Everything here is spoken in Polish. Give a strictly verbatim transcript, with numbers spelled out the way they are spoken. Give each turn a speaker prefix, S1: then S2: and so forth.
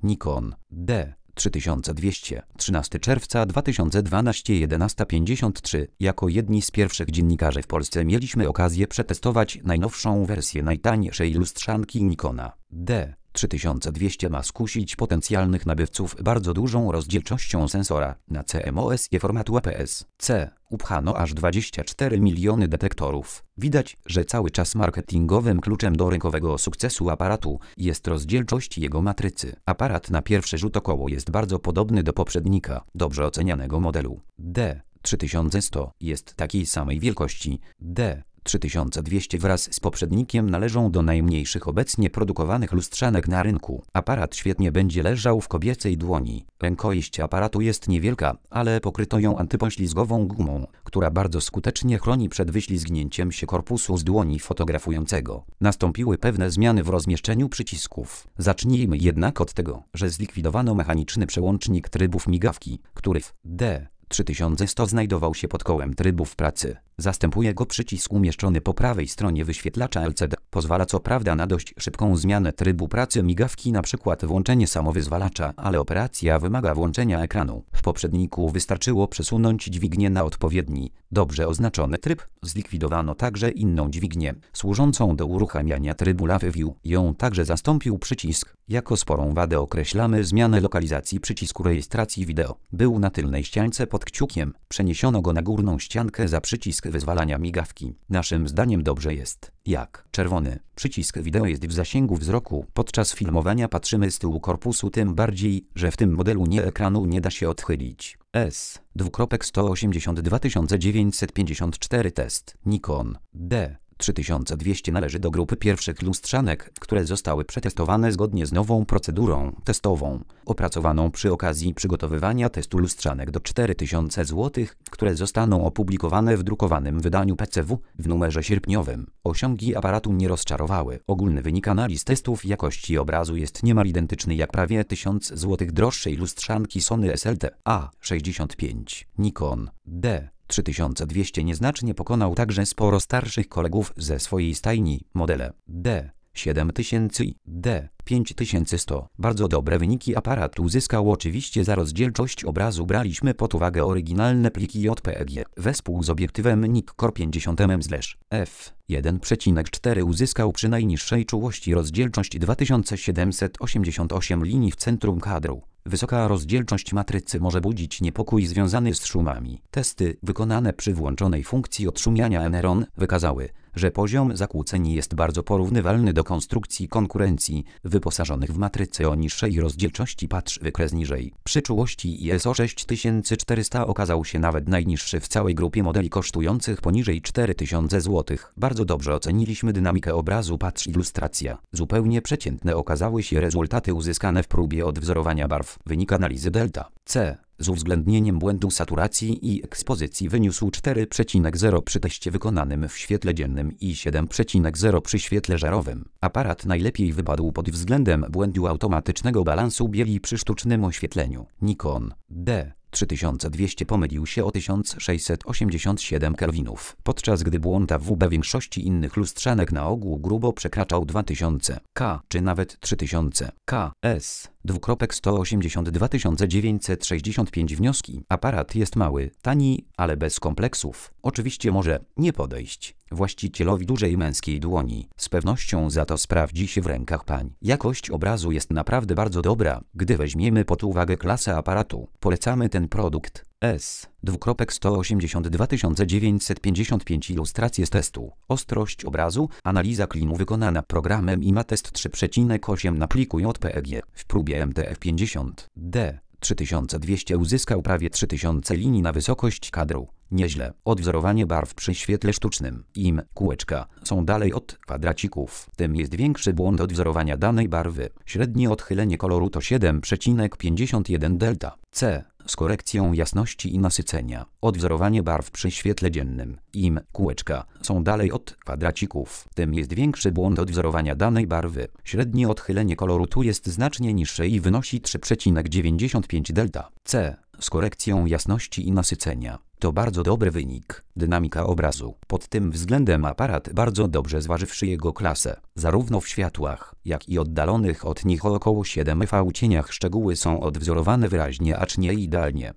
S1: Nikon D trzy tysiące dwieście, trzynastego czerwca dwa tysiące dwunastego, jedenasta pięćdziesiąt trzy. Jako jedni z pierwszych dziennikarzy w Polsce mieliśmy okazję przetestować najnowszą wersję najtańszej lustrzanki Nikona D trzy tysiące dwieście. Ma skusić potencjalnych nabywców bardzo dużą rozdzielczością sensora na C M O S formatu A P S C. Upchano aż dwadzieścia cztery miliony detektorów. Widać, że cały czas marketingowym kluczem do rynkowego sukcesu aparatu jest rozdzielczość jego matrycy. Aparat na pierwszy rzut oka jest bardzo podobny do poprzednika, dobrze ocenianego modelu D trzy tysiące sto. Jest takiej samej wielkości. D trzy tysiące dwieście wraz z poprzednikiem należą do najmniejszych obecnie produkowanych lustrzanek na rynku. Aparat świetnie będzie leżał w kobiecej dłoni. Rękojeść aparatu jest niewielka, ale pokryto ją antypoślizgową gumą, która bardzo skutecznie chroni przed wyślizgnięciem się korpusu z dłoni fotografującego. Nastąpiły pewne zmiany w rozmieszczeniu przycisków. Zacznijmy jednak od tego, że zlikwidowano mechaniczny przełącznik trybów migawki, który w D trzy tysiące sto znajdował się pod kołem trybów pracy. Zastępuje go przycisk umieszczony po prawej stronie wyświetlacza L C D. Pozwala co prawda na dość szybką zmianę trybu pracy migawki, na przykład włączenie samowyzwalacza, ale operacja wymaga włączenia ekranu. W poprzedniku wystarczyło przesunąć dźwignię na odpowiedni, dobrze oznaczony tryb. Zlikwidowano także inną dźwignię, służącą do uruchamiania trybu Live View. Ją także zastąpił przycisk. Jako sporą wadę określamy zmianę lokalizacji przycisku rejestracji wideo. Był na tylnej ściance pod kciukiem, przeniesiono go na górną ściankę za przycisk wyzwalania migawki. Naszym zdaniem dobrze jest, jak czerwony przycisk wideo jest w zasięgu wzroku. Podczas filmowania patrzymy z tyłu korpusu, tym bardziej, że w tym modelu nie ekranu nie da się odchylić. S sto osiemdziesiąt dwa tysiące dziewięćset pięćdziesiąt cztery test. Nikon D trzy tysiące dwieście należy do grupy pierwszych lustrzanek, które zostały przetestowane zgodnie z nową procedurą testową, opracowaną przy okazji przygotowywania testu lustrzanek do cztery tysiące złotych, które zostaną opublikowane w drukowanym wydaniu P C W w numerze sierpniowym. Osiągi aparatu nie rozczarowały. Ogólny wynik analiz testów jakości obrazu jest niemal identyczny jak prawie tysiąc złotych droższej lustrzanki Sony S L T A sześćdziesiąt pięć. Nikon D trzy tysiące dwieście nieznacznie pokonał także sporo starszych kolegów ze swojej stajni. Modele D siedem tysięcy i D pięć tysięcy sto. Bardzo dobre wyniki aparat uzyskał. Oczywiście za rozdzielczość obrazu braliśmy pod uwagę oryginalne pliki J P G wespół z obiektywem Nikkor pięćdziesiąt milimetrów f jeden przecinek cztery. Uzyskał przy najniższej czułości rozdzielczość dwa tysiące siedemset osiemdziesiąt osiem linii w centrum kadru. Wysoka rozdzielczość matrycy może budzić niepokój związany z szumami. Testy wykonane przy włączonej funkcji odszumiania Eneron wykazały, że poziom zakłóceń jest bardzo porównywalny do konstrukcji konkurencji wyposażonych w matrycy o niższej rozdzielczości. Patrz wykres niżej. Przy czułości I S O sześć tysięcy czterysta okazał się nawet najniższy w całej grupie modeli kosztujących poniżej cztery tysiące złotych. Bardzo dobrze oceniliśmy dynamikę obrazu. Patrz ilustracja. Zupełnie przeciętne okazały się rezultaty uzyskane w próbie odwzorowania barw. Wynik analizy delta C z uwzględnieniem błędu saturacji i ekspozycji wyniósł cztery przecinek zero przy teście wykonanym w świetle dziennym i siedem przecinek zero przy świetle żarowym. Aparat najlepiej wypadł pod względem błędu automatycznego balansu bieli przy sztucznym oświetleniu. Nikon D trzy tysiące dwieście pomylił się o tysiąc sześćset osiemdziesiąt siedem kelwinów, podczas gdy błąd A W B większości innych lustrzanek na ogół grubo przekraczał dwa tysiące K czy nawet trzy tysiące K. S sto osiemdziesiąt dwa tysiące dziewięćset sześćdziesiąt pięć. Wnioski. Aparat jest mały, tani, ale bez kompleksów. Oczywiście może nie podejść właścicielowi dużej męskiej dłoni. Z pewnością za to sprawdzi się w rękach pań. Jakość obrazu jest naprawdę bardzo dobra, gdy weźmiemy pod uwagę klasę aparatu. Polecamy ten produkt. S sto osiemdziesiąt dwa tysiące dziewięćset pięćdziesiąt pięć. Ilustracje z testu. Ostrość obrazu. Analiza klinu wykonana programem IMATest trzy przecinek osiem na pliku J P G. W próbie M T F pięćdziesiąt D trzy tysiące dwieście uzyskał prawie trzy tysiące linii na wysokość kadru. Nieźle. Odwzorowanie barw przy świetle sztucznym. Im kółeczka są dalej od kwadracików, tym jest większy błąd odwzorowania danej barwy. Średnie odchylenie koloru to siedem przecinek pięćdziesiąt jeden delta C z korekcją jasności i nasycenia. Odwzorowanie barw przy świetle dziennym. Im kółeczka są dalej od kwadracików, tym jest większy błąd odwzorowania danej barwy. Średnie odchylenie koloru tu jest znacznie niższe i wynosi trzy przecinek dziewięćdziesiąt pięć delta C z korekcją jasności i nasycenia. To bardzo dobry wynik. Dynamika obrazu. Pod tym względem aparat bardzo dobrze zważywszy jego klasę. Zarówno w światłach, jak i oddalonych od nich o około siedem V cieniach szczegóły są odwzorowane wyraźnie, acz nie idealnie.